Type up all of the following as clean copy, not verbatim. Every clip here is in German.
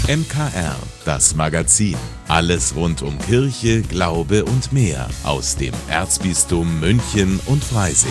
MKR, das Magazin. Alles rund um Kirche, Glaube und mehr aus dem Erzbistum München und Freising.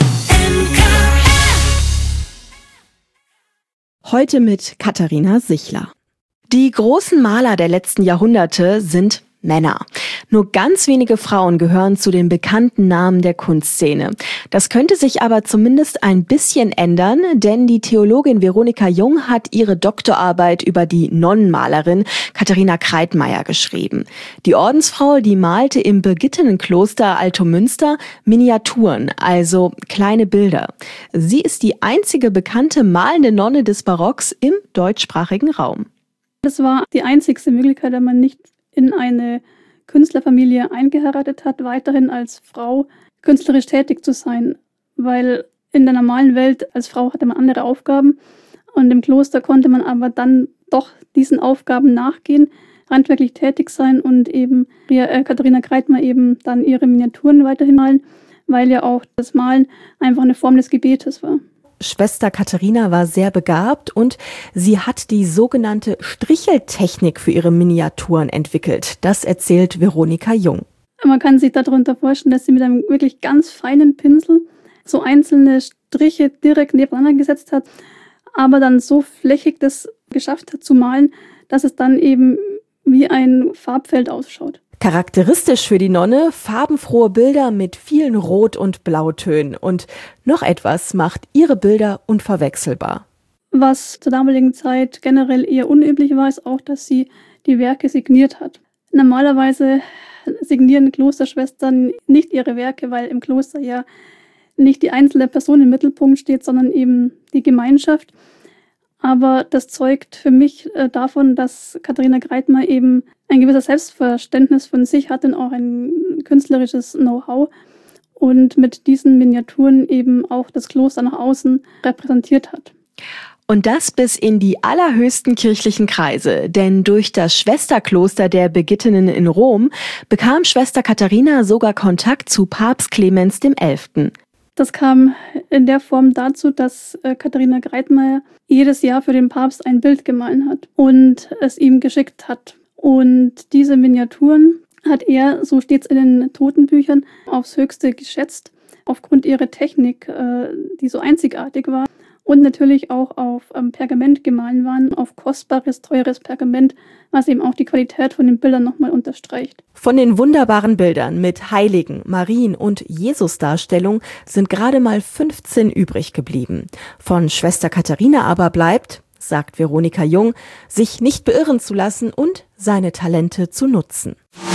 Heute mit Katharina Sichler. Die großen Maler der letzten Jahrhunderte sind Männer. Nur ganz wenige Frauen gehören zu den bekannten Namen der Kunstszene. Das könnte sich aber zumindest ein bisschen ändern, denn die Theologin Veronika Jung hat ihre Doktorarbeit über die Nonnenmalerin Katharina Kreitmayr geschrieben. Die Ordensfrau, die malte im Birgittenenkloster Altomünster Miniaturen, also kleine Bilder. Sie ist die einzige bekannte malende Nonne des Barocks im deutschsprachigen Raum. Das war die einzigste Möglichkeit, wenn man nicht in eine Künstlerfamilie eingeheiratet hat, weiterhin als Frau künstlerisch tätig zu sein, weil in der normalen Welt als Frau hatte man andere Aufgaben und im Kloster konnte man aber dann doch diesen Aufgaben nachgehen, handwerklich tätig sein und eben wie Katharina Kreitmayr eben dann ihre Miniaturen weiterhin malen, weil ja auch das Malen einfach eine Form des Gebetes war. Schwester Katharina war sehr begabt und sie hat die sogenannte Stricheltechnik für ihre Miniaturen entwickelt. Das erzählt Veronika Jung. Man kann sich darunter vorstellen, dass sie mit einem wirklich ganz feinen Pinsel so einzelne Striche direkt nebeneinander gesetzt hat, aber dann so flächig das geschafft hat zu malen, dass es dann eben wie ein Farbfeld ausschaut. Charakteristisch für die Nonne, farbenfrohe Bilder mit vielen Rot- und Blautönen. Und noch etwas macht ihre Bilder unverwechselbar. Was zur damaligen Zeit generell eher unüblich war, ist auch, dass sie die Werke signiert hat. Normalerweise signieren Klosterschwestern nicht ihre Werke, weil im Kloster ja nicht die einzelne Person im Mittelpunkt steht, sondern eben die Gemeinschaft. Aber das zeugt für mich davon, dass Katharina Kreitmayr eben ein gewisses Selbstverständnis von sich hat und auch ein künstlerisches Know-how und mit diesen Miniaturen eben auch das Kloster nach außen repräsentiert hat. Und das bis in die allerhöchsten kirchlichen Kreise, denn durch das Schwesterkloster der Birgittinnen in Rom bekam Schwester Katharina sogar Kontakt zu Papst Clemens XI. Das kam in der Form dazu, dass Katharina Kreitmayr jedes Jahr für den Papst ein Bild gemahlen hat und es ihm geschickt hat. Und diese Miniaturen hat er, so steht es in den Totenbüchern, aufs Höchste geschätzt, aufgrund ihrer Technik, die so einzigartig war. Und natürlich auch auf Pergament gemahlen waren, auf kostbares, teures Pergament, was eben auch die Qualität von den Bildern nochmal unterstreicht. Von den wunderbaren Bildern mit Heiligen, Marien und Jesusdarstellung sind gerade mal 15 übrig geblieben. Von Schwester Katharina aber bleibt, sagt Veronika Jung, sich nicht beirren zu lassen und seine Talente zu nutzen.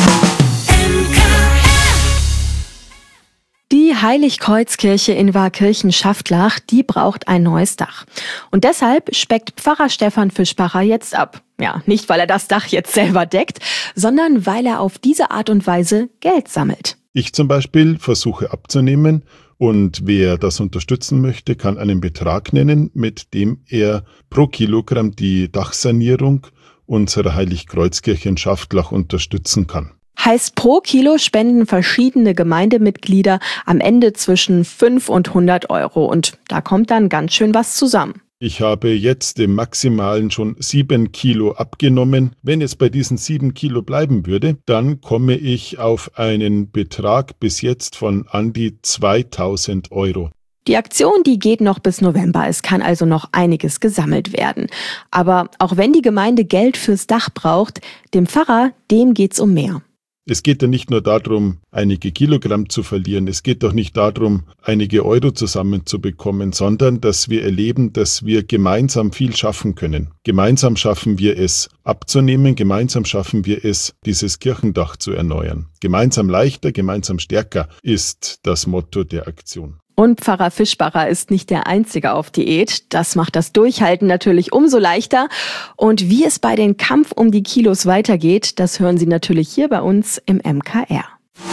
Die Heiligkreuzkirche in Waakirchen-Schaftlach, die braucht ein neues Dach. Und deshalb speckt Pfarrer Stefan Fischbacher jetzt ab. Ja, nicht weil er das Dach jetzt selber deckt, sondern weil er auf diese Art und Weise Geld sammelt. Ich zum Beispiel versuche abzunehmen und wer das unterstützen möchte, kann einen Betrag nennen, mit dem er pro Kilogramm die Dachsanierung unserer Heiligkreuzkirche in Schaftlach unterstützen kann. Heißt, pro Kilo spenden verschiedene Gemeindemitglieder am Ende zwischen 5 und 100 Euro. Und da kommt dann ganz schön was zusammen. Ich habe jetzt im Maximalen schon 7 Kilo abgenommen. Wenn es bei diesen 7 Kilo bleiben würde, dann komme ich auf einen Betrag bis jetzt von an die 2000 Euro. Die Aktion, die geht noch bis November. Es kann also noch einiges gesammelt werden. Aber auch wenn die Gemeinde Geld fürs Dach braucht, dem Pfarrer, dem geht's um mehr. Es geht ja nicht nur darum, einige Kilogramm zu verlieren, es geht doch nicht darum, einige Euro zusammenzubekommen, sondern dass wir erleben, dass wir gemeinsam viel schaffen können. Gemeinsam schaffen wir es abzunehmen, gemeinsam schaffen wir es, dieses Kirchendach zu erneuern. Gemeinsam leichter, gemeinsam stärker ist das Motto der Aktion. Und Pfarrer Fischbacher ist nicht der Einzige auf Diät. Das macht das Durchhalten natürlich umso leichter. Und wie es bei den Kampf um die Kilos weitergeht, das hören Sie natürlich hier bei uns im MKR.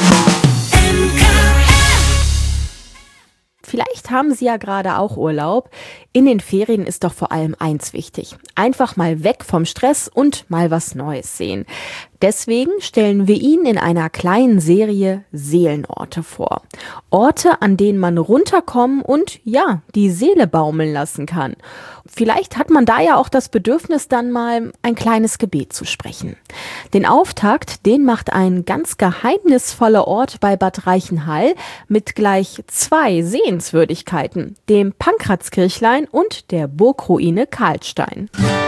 Vielleicht haben Sie ja gerade auch Urlaub. In den Ferien ist doch vor allem eins wichtig. Einfach mal weg vom Stress und mal was Neues sehen. Deswegen stellen wir Ihnen in einer kleinen Serie Seelenorte vor. Orte, an denen man runterkommen und die Seele baumeln lassen kann. Vielleicht hat man da ja auch das Bedürfnis, dann mal ein kleines Gebet zu sprechen. Den Auftakt, den macht ein ganz geheimnisvoller Ort bei Bad Reichenhall mit gleich 2 Sehenswürdigkeiten, dem Pankratskirchlein und der Burgruine Karlstein.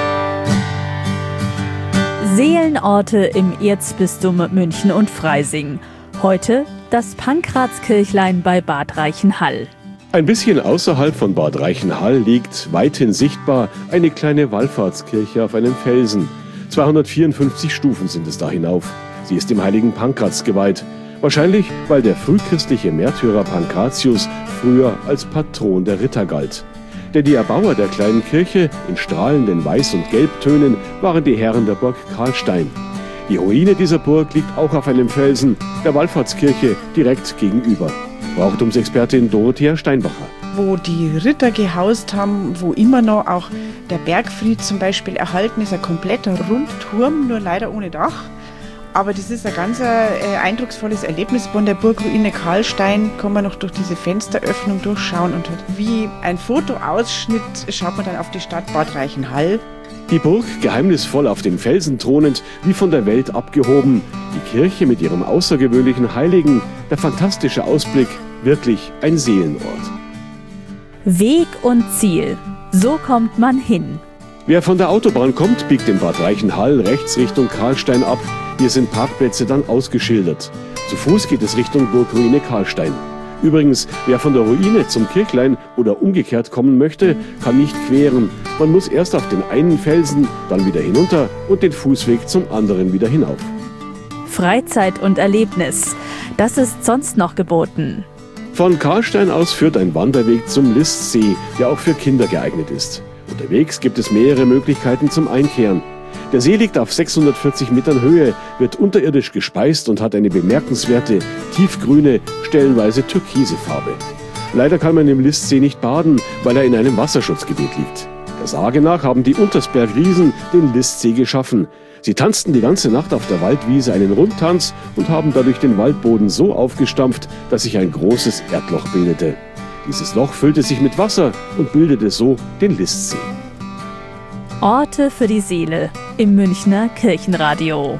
Seelenorte im Erzbistum München und Freising. Heute das Pankratskirchlein bei Bad Reichenhall. Ein bisschen außerhalb von Bad Reichenhall liegt, weithin sichtbar, eine kleine Wallfahrtskirche auf einem Felsen. 254 Stufen sind es da hinauf. Sie ist dem heiligen Pankratz geweiht. Wahrscheinlich, weil der frühchristliche Märtyrer Pankratius früher als Patron der Ritter galt. Denn die Erbauer der kleinen Kirche in strahlenden Weiß- und Gelbtönen waren die Herren der Burg Karlstein. Die Ruine dieser Burg liegt auch auf einem Felsen, der Wallfahrtskirche direkt gegenüber. Brauchtumsexpertin Dorothea Steinbacher. Wo die Ritter gehaust haben, wo immer noch auch der Bergfried zum Beispiel erhalten ist, ein kompletter Rundturm, nur leider ohne Dach. Aber das ist ein ganz eindrucksvolles Erlebnis. Von der Burgruine Karlstein kann man noch durch diese Fensteröffnung durchschauen und wie ein Fotoausschnitt schaut man dann auf die Stadt Bad Reichenhall. Die Burg, geheimnisvoll auf dem Felsen thronend, wie von der Welt abgehoben. Die Kirche mit ihrem außergewöhnlichen Heiligen, der fantastische Ausblick, wirklich ein Seelenort. Weg und Ziel. So kommt man hin. Wer von der Autobahn kommt, biegt in Bad Reichenhall rechts Richtung Karlstein ab. Hier sind Parkplätze dann ausgeschildert. Zu Fuß geht es Richtung Burgruine Karlstein. Übrigens, wer von der Ruine zum Kirchlein oder umgekehrt kommen möchte, kann nicht queren. Man muss erst auf den einen Felsen, dann wieder hinunter und den Fußweg zum anderen wieder hinauf. Freizeit und Erlebnis. Das ist sonst noch geboten. Von Karlstein aus führt ein Wanderweg zum Listsee, der auch für Kinder geeignet ist. Unterwegs gibt es mehrere Möglichkeiten zum Einkehren. Der See liegt auf 640 Metern Höhe, wird unterirdisch gespeist und hat eine bemerkenswerte, tiefgrüne, stellenweise türkise Farbe. Leider kann man im Listsee nicht baden, weil er in einem Wasserschutzgebiet liegt. Der Sage nach haben die Untersberg-Riesen den Listsee geschaffen. Sie tanzten die ganze Nacht auf der Waldwiese einen Rundtanz und haben dadurch den Waldboden so aufgestampft, dass sich ein großes Erdloch bildete. Dieses Loch füllte sich mit Wasser und bildete so den Listsee. Orte für die Seele im Münchner Kirchenradio.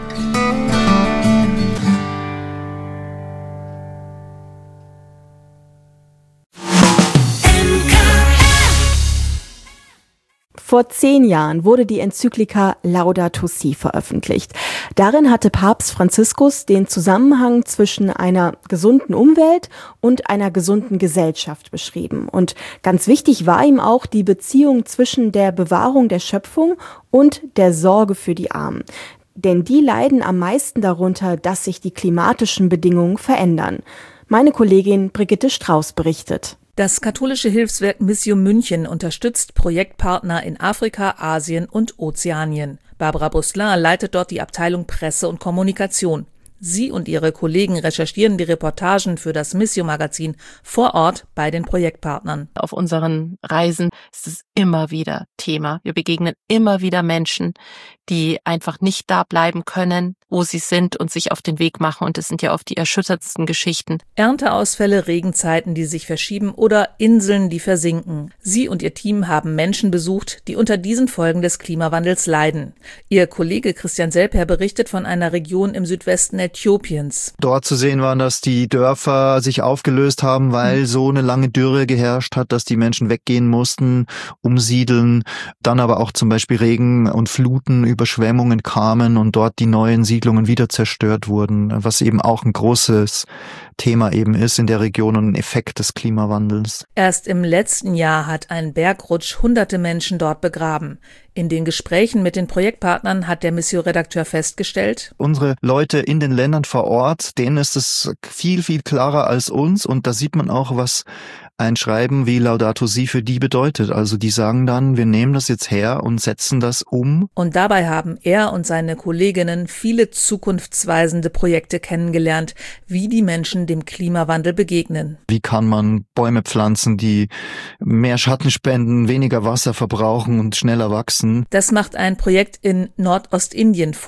Vor 10 Jahren wurde die Enzyklika Laudato Si veröffentlicht. Darin hatte Papst Franziskus den Zusammenhang zwischen einer gesunden Umwelt und einer gesunden Gesellschaft beschrieben. Und ganz wichtig war ihm auch die Beziehung zwischen der Bewahrung der Schöpfung und der Sorge für die Armen. Denn die leiden am meisten darunter, dass sich die klimatischen Bedingungen verändern. Meine Kollegin Brigitte Strauß berichtet. Das katholische Hilfswerk Missio München unterstützt Projektpartner in Afrika, Asien und Ozeanien. Barbara Busselin leitet dort die Abteilung Presse und Kommunikation. Sie und ihre Kollegen recherchieren die Reportagen für das Missio-Magazin vor Ort bei den Projektpartnern. Auf unseren Reisen ist es immer wieder Thema. Wir begegnen immer wieder Menschen, die einfach nicht da bleiben können, wo sie sind und sich auf den Weg machen. Und es sind ja oft die erschütterndsten Geschichten. Ernteausfälle, Regenzeiten, die sich verschieben oder Inseln, die versinken. Sie und ihr Team haben Menschen besucht, die unter diesen Folgen des Klimawandels leiden. Ihr Kollege Christian Selper berichtet von einer Region im Südwesten Äthiopiens. Dort zu sehen war, dass die Dörfer sich aufgelöst haben, weil so eine lange Dürre geherrscht hat, dass die Menschen weggehen mussten, umsiedeln. Dann aber auch zum Beispiel Regen und Fluten, Überschwemmungen kamen und dort die neuen Siedlungen wieder zerstört wurden, was eben auch ein großes Thema eben ist in der Region und ein Effekt des Klimawandels. Erst im letzten Jahr hat ein Bergrutsch hunderte Menschen dort begraben. In den Gesprächen mit den Projektpartnern hat der Missio-Redakteur festgestellt: Unsere Leute in den Ländern vor Ort, denen ist es viel, viel klarer als uns und da sieht man auch, was ein Schreiben wie Laudato Si für die bedeutet. Also die sagen dann, wir nehmen das jetzt her und setzen das um. Und dabei haben er und seine Kolleginnen viele zukunftsweisende Projekte kennengelernt, wie die Menschen dem Klimawandel begegnen. Wie kann man Bäume pflanzen, die mehr Schatten spenden, weniger Wasser verbrauchen und schneller wachsen? Das macht ein Projekt in Nordostindien vor.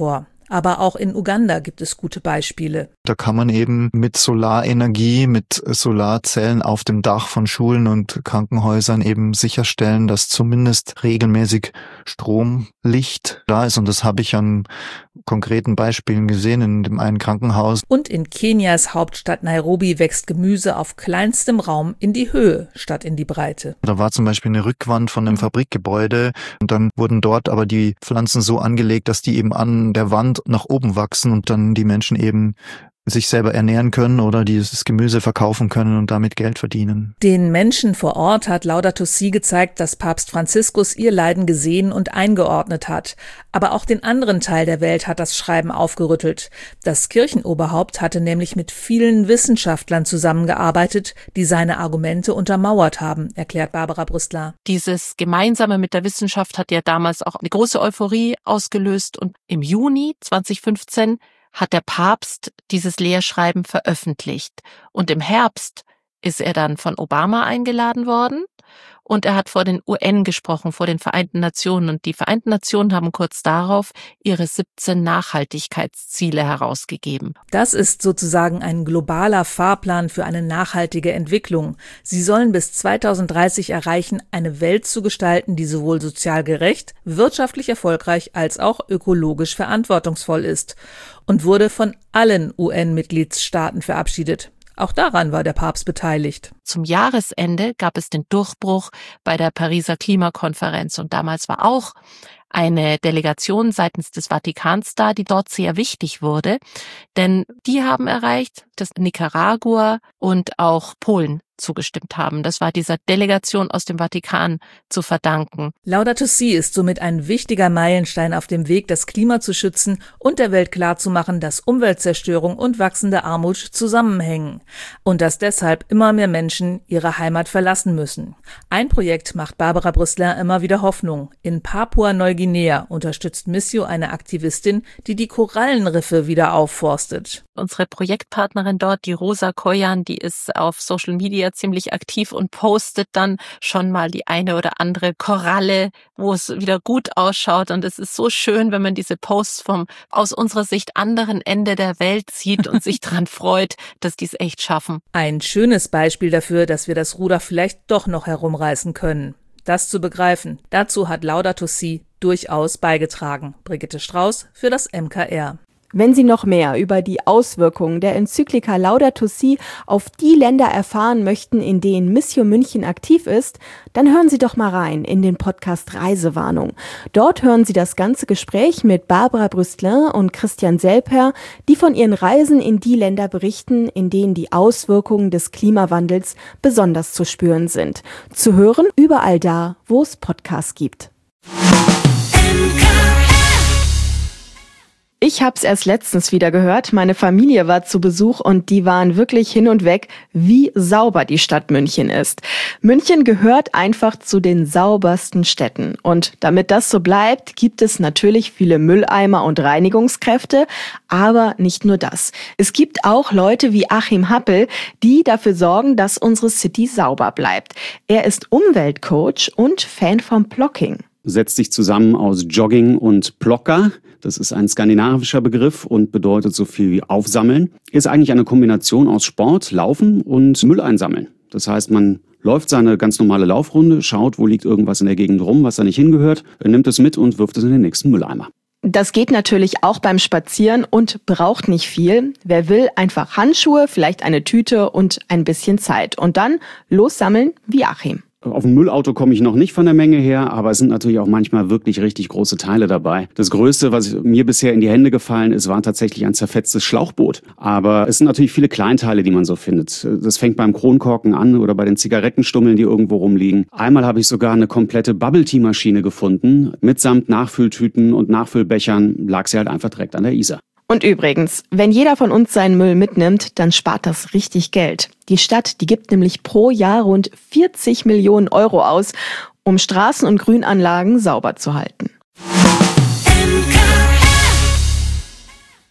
Aber auch in Uganda gibt es gute Beispiele. Da kann man eben mit Solarenergie, mit Solarzellen auf dem Dach von Schulen und Krankenhäusern eben sicherstellen, dass zumindest regelmäßig Stromlicht da ist. Und das habe ich an konkreten Beispielen gesehen in dem einen Krankenhaus. Und in Kenias Hauptstadt Nairobi wächst Gemüse auf kleinstem Raum in die Höhe statt in die Breite. Da war zum Beispiel eine Rückwand von einem Fabrikgebäude und dann wurden dort aber die Pflanzen so angelegt, dass die eben an der Wand nach oben wachsen und dann die Menschen eben sich selber ernähren können oder dieses Gemüse verkaufen können und damit Geld verdienen. Den Menschen vor Ort hat Laudato Si gezeigt, dass Papst Franziskus ihr Leiden gesehen und eingeordnet hat. Aber auch den anderen Teil der Welt hat das Schreiben aufgerüttelt. Das Kirchenoberhaupt hatte nämlich mit vielen Wissenschaftlern zusammengearbeitet, die seine Argumente untermauert haben, erklärt Barbara Brüstler. Dieses Gemeinsame mit der Wissenschaft hat ja damals auch eine große Euphorie ausgelöst und im Juni 2015 hat der Papst dieses Lehrschreiben veröffentlicht. Und im Herbst ist er dann von Obama eingeladen worden und er hat vor den UN gesprochen, vor den Vereinten Nationen. Und die Vereinten Nationen haben kurz darauf ihre 17 Nachhaltigkeitsziele herausgegeben. Das ist sozusagen ein globaler Fahrplan für eine nachhaltige Entwicklung. Sie sollen bis 2030 erreichen, eine Welt zu gestalten, die sowohl sozial gerecht, wirtschaftlich erfolgreich als auch ökologisch verantwortungsvoll ist. Und wurde von allen UN-Mitgliedstaaten verabschiedet. Auch daran war der Papst beteiligt. Zum Jahresende gab es den Durchbruch bei der Pariser Klimakonferenz und damals war auch eine Delegation seitens des Vatikans da, die dort sehr wichtig wurde, denn die haben erreicht, dass Nicaragua und auch Polen zugestimmt haben. Das war dieser Delegation aus dem Vatikan zu verdanken. Laudato Si ist somit ein wichtiger Meilenstein auf dem Weg, das Klima zu schützen und der Welt klarzumachen, dass Umweltzerstörung und wachsende Armut zusammenhängen und dass deshalb immer mehr Menschen ihre Heimat verlassen müssen. Ein Projekt macht Barbara Brüstler immer wieder Hoffnung. In Papua-Neuguinea unterstützt Missio eine Aktivistin, die die Korallenriffe wieder aufforstet. Unsere Projektpartnerin dort, die Rosa Koyan, die ist auf Social Media ziemlich aktiv und postet dann schon mal die eine oder andere Koralle, wo es wieder gut ausschaut. Und es ist so schön, wenn man diese Posts vom aus unserer Sicht anderen Ende der Welt sieht und sich dran freut, dass die es echt schaffen. Ein schönes Beispiel dafür, dass wir das Ruder vielleicht doch noch herumreißen können. Das zu begreifen, dazu hat Laudato Si durchaus beigetragen. Brigitte Strauß für das MKR. Wenn Sie noch mehr über die Auswirkungen der Enzyklika Laudato Si auf die Länder erfahren möchten, in denen Missio München aktiv ist, dann hören Sie doch mal rein in den Podcast Reisewarnung. Dort hören Sie das ganze Gespräch mit Barbara Brüstler und Christian Selper, die von ihren Reisen in die Länder berichten, in denen die Auswirkungen des Klimawandels besonders zu spüren sind. Zu hören überall da, wo es Podcasts gibt. Ich habe es erst letztens wieder gehört. Meine Familie war zu Besuch und die waren wirklich hin und weg, wie sauber die Stadt München ist. München gehört einfach zu den saubersten Städten. Und damit das so bleibt, gibt es natürlich viele Mülleimer und Reinigungskräfte. Aber nicht nur das. Es gibt auch Leute wie Achim Happel, die dafür sorgen, dass unsere City sauber bleibt. Er ist Umweltcoach und Fan vom Plocking. Setzt sich zusammen aus Jogging und Plocker. Das ist ein skandinavischer Begriff und bedeutet so viel wie aufsammeln. Ist eigentlich eine Kombination aus Sport, Laufen und Müll einsammeln. Das heißt, man läuft seine ganz normale Laufrunde, schaut, wo liegt irgendwas in der Gegend rum, was da nicht hingehört, nimmt es mit und wirft es in den nächsten Mülleimer. Das geht natürlich auch beim Spazieren und braucht nicht viel. Wer will, einfach Handschuhe, vielleicht eine Tüte und ein bisschen Zeit. Und dann lossammeln wie Achim. Auf ein Müllauto komme ich noch nicht von der Menge her, aber es sind natürlich auch manchmal wirklich richtig große Teile dabei. Das Größte, was mir bisher in die Hände gefallen ist, war tatsächlich ein zerfetztes Schlauchboot. Aber es sind natürlich viele Kleinteile, die man so findet. Das fängt beim Kronkorken an oder bei den Zigarettenstummeln, die irgendwo rumliegen. Einmal habe ich sogar eine komplette Bubble-Tea-Maschine gefunden. Mitsamt Nachfülltüten und Nachfüllbechern lag sie halt einfach direkt an der Isar. Und übrigens, wenn jeder von uns seinen Müll mitnimmt, dann spart das richtig Geld. Die Stadt, die gibt nämlich pro Jahr rund 40 Millionen Euro aus, um Straßen und Grünanlagen sauber zu halten.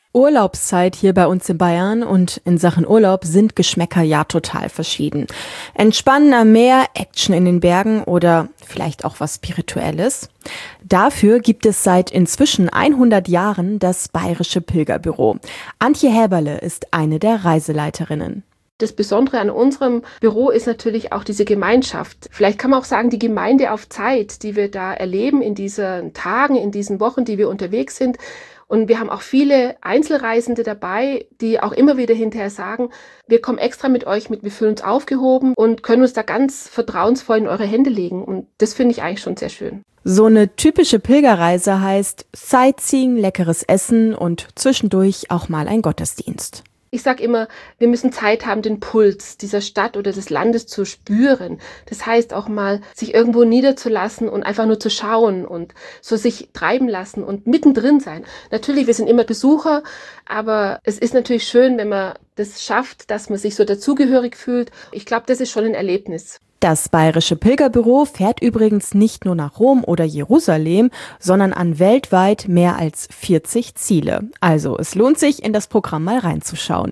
Urlaubszeit hier bei uns in Bayern und in Sachen Urlaub sind Geschmäcker ja total verschieden. Entspannen am Meer, Action in den Bergen oder vielleicht auch was Spirituelles. Dafür gibt es seit inzwischen 100 Jahren das Bayerische Pilgerbüro. Antje Häberle ist eine der Reiseleiterinnen. Das Besondere an unserem Büro ist natürlich auch diese Gemeinschaft. Vielleicht kann man auch sagen, die Gemeinde auf Zeit, die wir da erleben in diesen Tagen, in diesen Wochen, die wir unterwegs sind. Und wir haben auch viele Einzelreisende dabei, die auch immer wieder hinterher sagen, wir kommen extra mit euch mit, wir fühlen uns aufgehoben und können uns da ganz vertrauensvoll in eure Hände legen. Und das finde ich eigentlich schon sehr schön. So eine typische Pilgerreise heißt Sightseeing, leckeres Essen und zwischendurch auch mal ein Gottesdienst. Ich sage immer, wir müssen Zeit haben, den Puls dieser Stadt oder des Landes zu spüren. Das heißt auch mal, sich irgendwo niederzulassen und einfach nur zu schauen und so sich treiben lassen und mittendrin sein. Natürlich, wir sind immer Besucher, aber es ist natürlich schön, wenn man das schafft, dass man sich so dazugehörig fühlt. Ich glaube, das ist schon ein Erlebnis. Das Bayerische Pilgerbüro fährt übrigens nicht nur nach Rom oder Jerusalem, sondern an weltweit mehr als 40 Ziele. Also es lohnt sich, in das Programm mal reinzuschauen.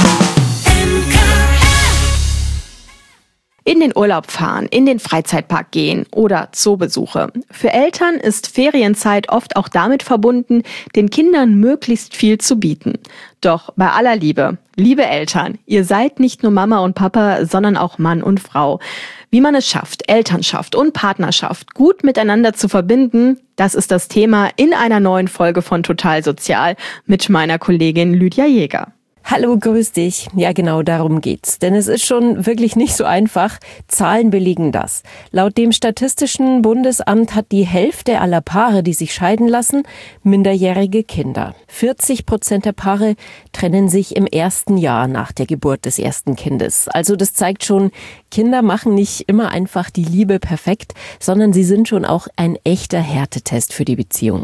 In den Urlaub fahren, in den Freizeitpark gehen oder Zoobesuche. Für Eltern ist Ferienzeit oft auch damit verbunden, den Kindern möglichst viel zu bieten. Doch bei aller Liebe, liebe Eltern, ihr seid nicht nur Mama und Papa, sondern auch Mann und Frau. Wie man es schafft, Elternschaft und Partnerschaft gut miteinander zu verbinden, das ist das Thema in einer neuen Folge von Total Sozial mit meiner Kollegin Lydia Jäger. Hallo, grüß dich. Ja, genau darum geht's. Denn es ist schon wirklich nicht so einfach. Zahlen belegen das. Laut dem Statistischen Bundesamt hat die Hälfte aller Paare, die sich scheiden lassen, minderjährige Kinder. 40% der Paare trennen sich im ersten Jahr nach der Geburt des ersten Kindes. Also das zeigt schon, Kinder machen nicht immer einfach die Liebe perfekt, sondern sie sind schon auch ein echter Härtetest für die Beziehung.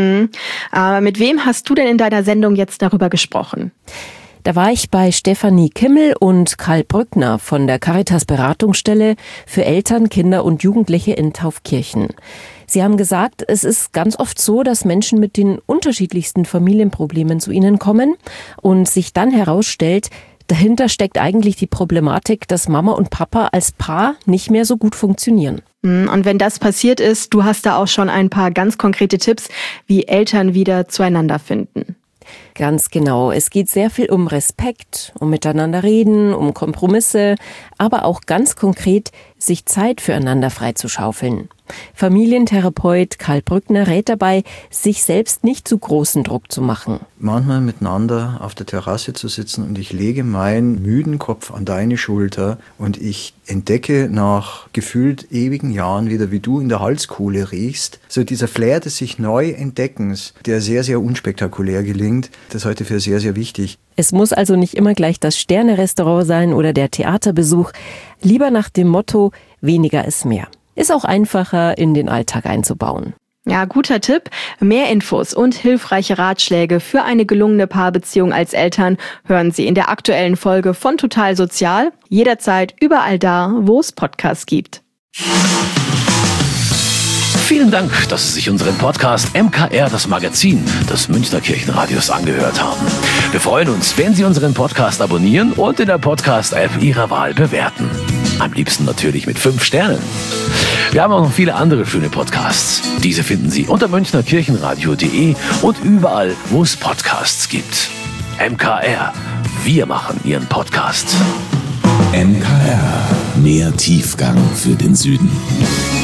Aber mit wem hast du denn in deiner Sendung jetzt darüber gesprochen? Da war ich bei Stefanie Kimmel und Karl Brückner von der Caritas Beratungsstelle für Eltern, Kinder und Jugendliche in Taufkirchen. Sie haben gesagt, es ist ganz oft so, dass Menschen mit den unterschiedlichsten Familienproblemen zu ihnen kommen und sich dann herausstellt, dahinter steckt eigentlich die Problematik, dass Mama und Papa als Paar nicht mehr so gut funktionieren. Und wenn das passiert ist, du hast da auch schon ein paar ganz konkrete Tipps, wie Eltern wieder zueinander finden. Ganz genau. Es geht sehr viel um Respekt, um miteinander reden, um Kompromisse, aber auch ganz konkret, sich Zeit füreinander freizuschaufeln. Familientherapeut Karl Brückner rät dabei, sich selbst nicht zu großen Druck zu machen. Manchmal miteinander auf der Terrasse zu sitzen und ich lege meinen müden Kopf an deine Schulter und ich entdecke nach gefühlt ewigen Jahren wieder, wie du in der Halskuhle riechst. So dieser Flair des sich neu Entdeckens, der sehr, sehr unspektakulär gelingt, das ist heute für sehr, sehr wichtig. Es muss also nicht immer gleich das Sterne-Restaurant sein oder der Theaterbesuch. Lieber nach dem Motto, weniger ist mehr. Ist auch einfacher in den Alltag einzubauen. Ja, guter Tipp. Mehr Infos und hilfreiche Ratschläge für eine gelungene Paarbeziehung als Eltern hören Sie in der aktuellen Folge von Total Sozial. Jederzeit überall da, wo es Podcasts gibt. Vielen Dank, dass Sie sich unseren Podcast MKR, das Magazin des Münchner Kirchenradios, angehört haben. Wir freuen uns, wenn Sie unseren Podcast abonnieren und in der Podcast-App Ihrer Wahl bewerten. Am liebsten natürlich mit 5 Sternen. Wir haben auch noch viele andere schöne Podcasts. Diese finden Sie unter münchnerkirchenradio.de und überall, wo es Podcasts gibt. MKR, wir machen Ihren Podcast. MKR, mehr Tiefgang für den Süden.